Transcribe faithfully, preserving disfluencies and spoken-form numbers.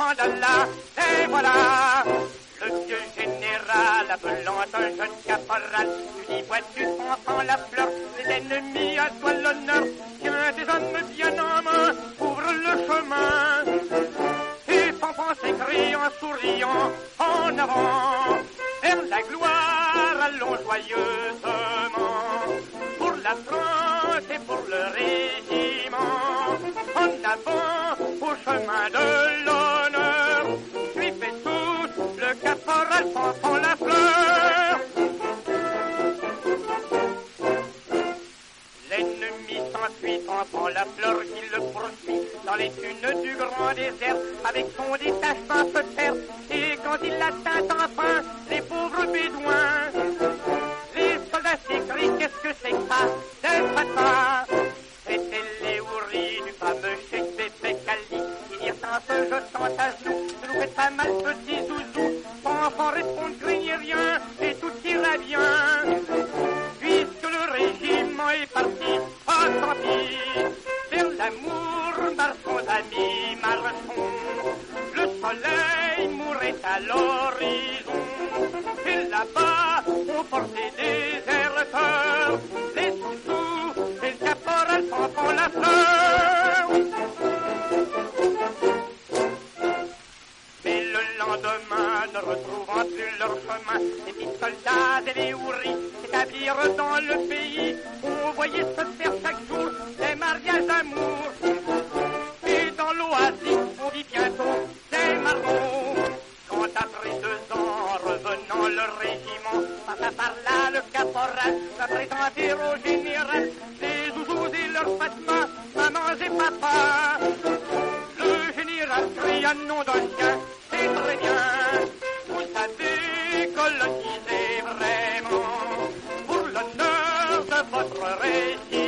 là, et voilà. Le vieux général, appelant un jeune caporal, lui dit, vois-tu, enfant, la fleur, les ennemis à toi l'honneur. Tiens, des hommes bien en main, ouvre le chemin. Et Fanfan s'écrie en souriant, en avant, vers la gloire, allons joyeusement. Pour la France et pour le régiment, en avant, au chemin de l'honneur. Suivez tous le caporal Fanfan la fleur. L'ennemi s'enfuit, Fanfan la fleur qui le poursuit dans les dunes du grand désert, avec son détachement se perd. Et quand il atteint enfin les pauvres bédouins, les soldats s'écrient, qu'est-ce que c'est que ça, ne pas pas. C'était les houris du fameux Cheikh Bébé Kali, qui dirent en se jetant à genoux, ne nous faites pas mal petit zouzou. Fanfan répond, ne craignez rien, et tout ira bien. Puisque le régiment est parti, oh tant pis, vers l'amour, marchons amis, marchons. Le soleil mourait à l'horizon, et là-bas, on portait des déserteurs, les sous-sous, et le caporal Fanfan la fleur. Mais le lendemain, ne retrouvant plus leur chemin, les petits soldats et les houris s'établirent dans le pays, on voyait se faire chaque jour des mariages d'amour. Et dans l'oasis, on vit bientôt des marmots. Quand après deux ans, revenant le régiment, passa par là le caporal, va présenter au général les zouzous et leurs Fatma, maman et papa. Le général crie un nom d'un chien, c'est très bien. Vous savez coloniser vraiment pour l'honneur de votre régiment.